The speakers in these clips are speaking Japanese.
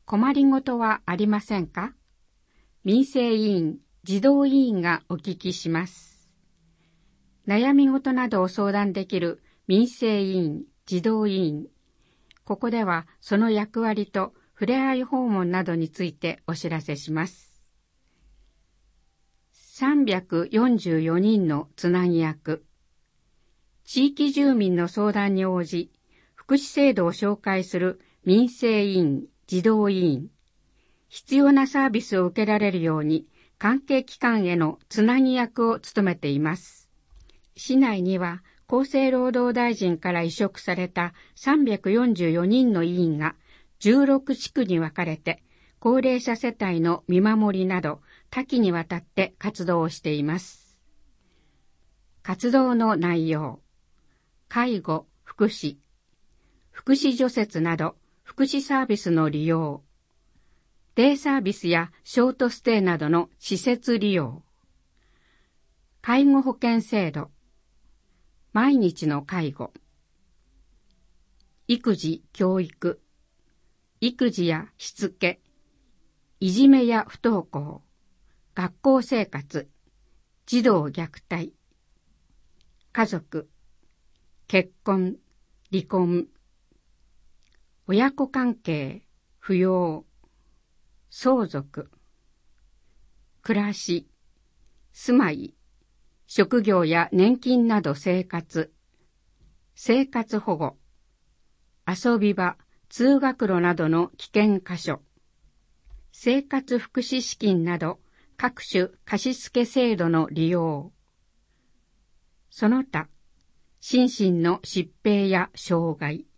困りごとはありませんか？民生委員、児童委員がお聞きします。悩み事などを相談できる民生委員、児童委員。ここではその役割とふれあい訪問などについてお知らせします。344人のつなぎ役。地域住民の相談に応じ、福祉制度を紹介する民生委員、児童委員。必要なサービスを受けられるように、関係機関へのつなぎ役を務めています。市内には、厚生労働大臣から委嘱された344人の委員が、16地区に分かれて、高齢者世帯の見守りなど、多岐にわたって活動をしています。活動の内容。介護、福祉、福祉除雪など、福祉サービスの利用。デイサービスやショートステイなどの施設利用。介護保険制度。毎日の介護。育児・教育。育児やしつけ。いじめや不登校。学校生活。児童虐待。家族。結婚、離婚。親子関係、扶養。相続。暮らし。住まい。職業や年金など生活。生活保護。遊び場、通学路などの危険箇所。生活福祉資金など各種貸付制度の利用。その他、心身の疾病や障害。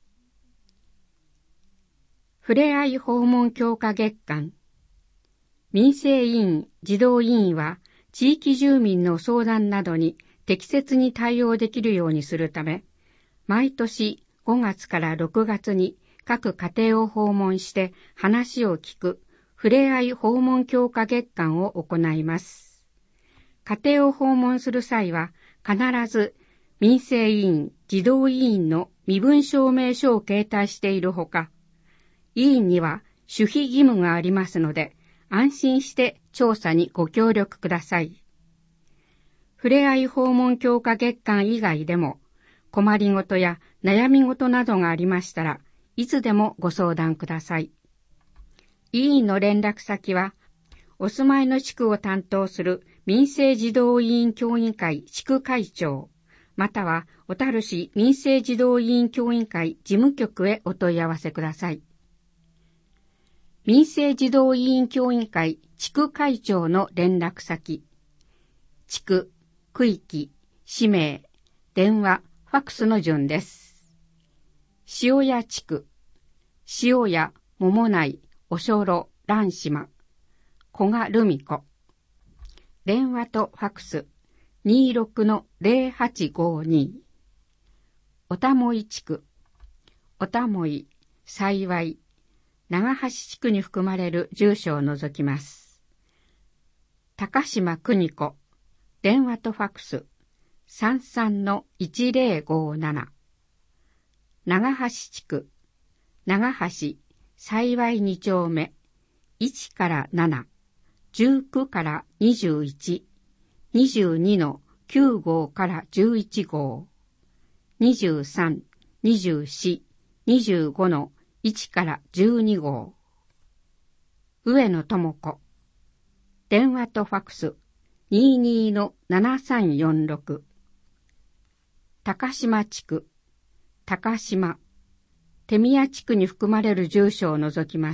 ふれあい訪問強化月間。民生委員、児童委員は、地域住民の相談などに適切に対応できるようにするため、毎年5月から6月に各家庭を訪問して話を聞くふれあい訪問強化月間を行います。家庭を訪問する際は必ず民生委員、児童委員の身分証明書を携帯しているほか、委員には守秘義務がありますので、安心して調査にご協力ください。ふれあい訪問強化月間以外でも、困りごとや悩み事などがありましたらいつでもご相談ください。委員の連絡先は、お住まいの地区を担当する民生児童委員協議会地区会長、または小樽市民生児童委員協議会事務局へお問い合わせください。民生児童委員協議会地区会長の連絡先、地区、区域、氏名、電話、ファックスの順です。塩谷地区、塩谷、桃内、おしょろ、蘭島、古賀留美子。電話とファックス、26-0852。おたもい地区、おたもい、幸い、長橋地区に含まれる住所を除きます。高島邦子、電話とファックス、33-1057。長橋地区、長橋、幸い2丁目、1から7、19から21、22-9号から11号、23、24、25-1から12号。上野智子。電話とファックス、22-7346。高島地区、高島、手宮地区に含まれる住所を除きます。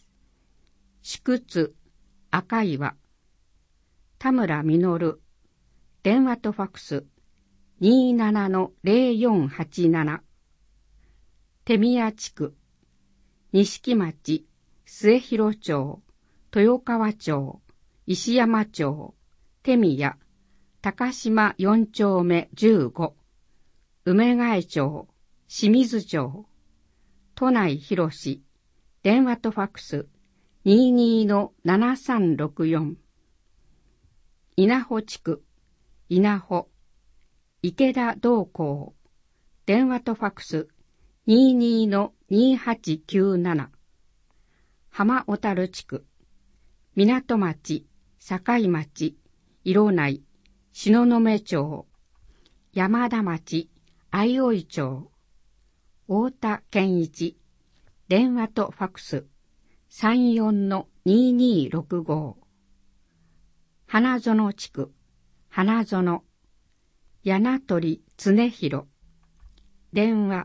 宿津、赤岩、田村実。電話とファックス、27-0487。手宮地区、錦町、末広町、豊川町、石山町、手宮、高島4丁目15、梅ヶ江町、清水町、都内広市、電話とファックス、22-7364。稲穂地区、稲穂、池田道光、電話とファックス、22-2897。 浜小樽地区、港町、境町、色内、東雲町、山田町、相生町、太田健一、電話とファクス、34-2265。花園地区、花園、柳鳥常広、電話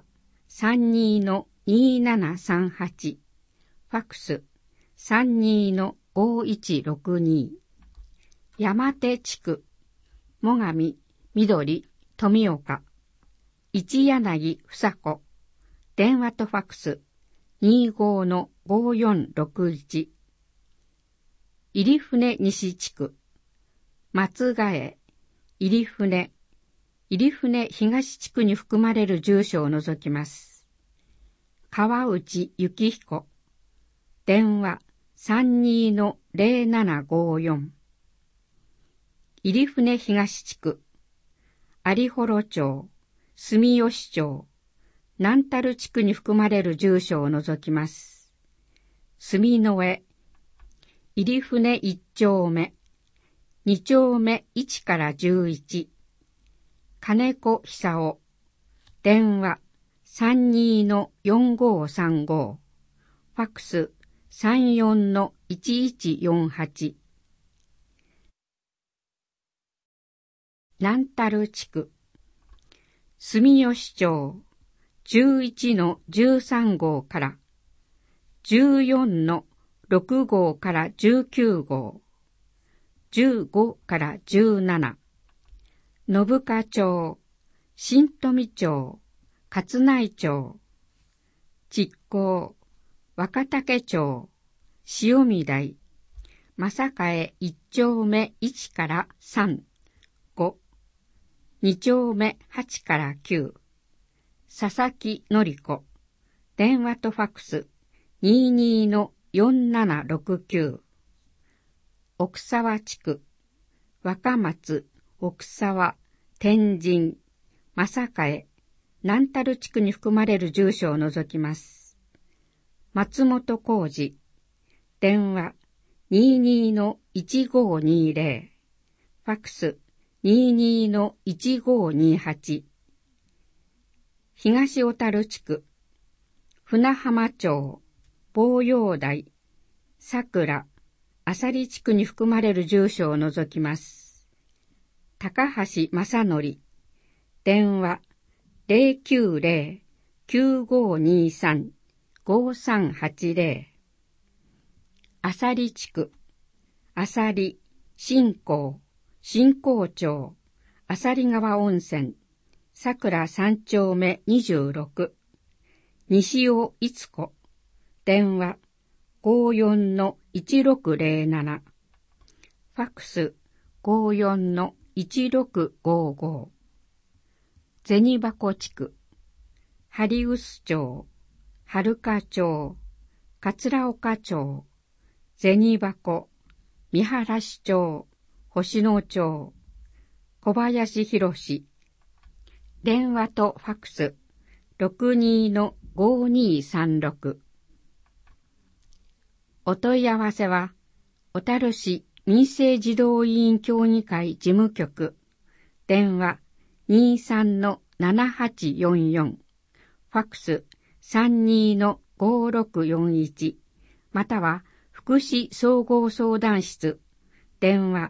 32-2738、ファクス32-5162。山手地区、最上、緑、富岡、一柳房子、電話とファクス25-5461。入船西地区、松ヶ江、入船東地区に含まれる住所を除きます。川内幸彦、電話32-0754。入船東地区、有幌町、住吉町、南樽地区に含まれる住所を除きます。住之江、入船1丁目、2丁目1から11。金子久夫、電話32-4535。ファックス34-1148。南樽地区、住吉町、11-13号から14-6号から19号、15から17。信香町、新富町、勝内町、築港、若竹町、塩見台、正替1丁目1から3、5、2丁目8から9、佐々木典子、電話とファックス22-4769。奥沢地区、若松、奥沢、天神、正替、南樽地区に含まれる住所を除きます。松本浩二、電話22-1520。ファックス22-1528。東小樽地区、船浜町、坊陽台、桜、浅利地区に含まれる住所を除きます。高橋正則、電話090-9523-5380。浅利地区、浅利、新港町、浅利川温泉、桜3丁目26。西尾いつ子、電話54-1607。ファックス54-1655。銭箱地区、針臼町、春香町、桂岡町、銭箱、三原市町、星野町、小林博、電話とファックス62-5236。お問い合わせは、小樽市民生児童委員協議会事務局、電話23-7844、ファックス32-5641、または福祉総合相談室、電話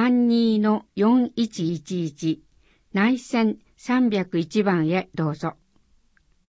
32-4111、内線301番へどうぞ。